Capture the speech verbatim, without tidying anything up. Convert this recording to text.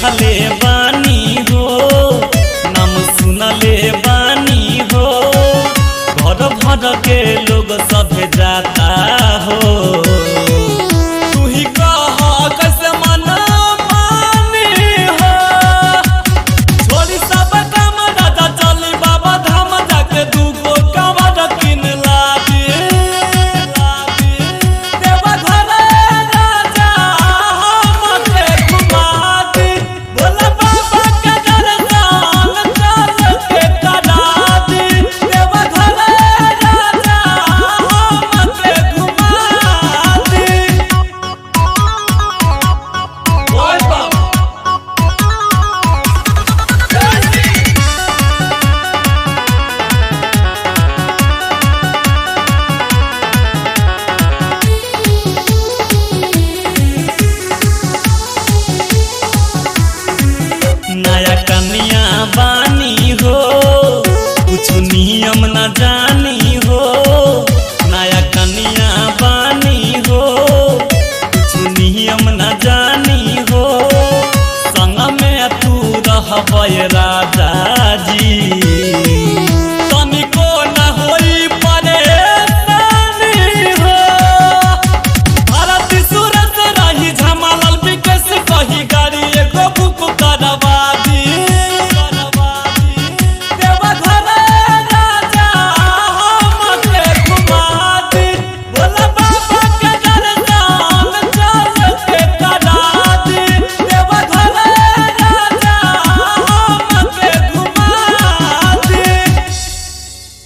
देखले बानी हो, नाम सुनले बानी हो, घर भर के लोग सब जाता हो। तू ही कह कैसे मन मानी हो, छोड़ी सब काम राजा चली बाबा धाम जाके दूगो कवर किन लादी। देवा घर राजा हमके घुमा दी, भोला बाबा के दर्शन चल के करा दी। देवा घर राजा हमके घुमा दी। ओए बाबा नया कन्या बानी हो, कुछ नियम न जानी हो। नया कन्या बानी हो, कुछ नियम न जानी हो। संग में तू रहबे राजा जी।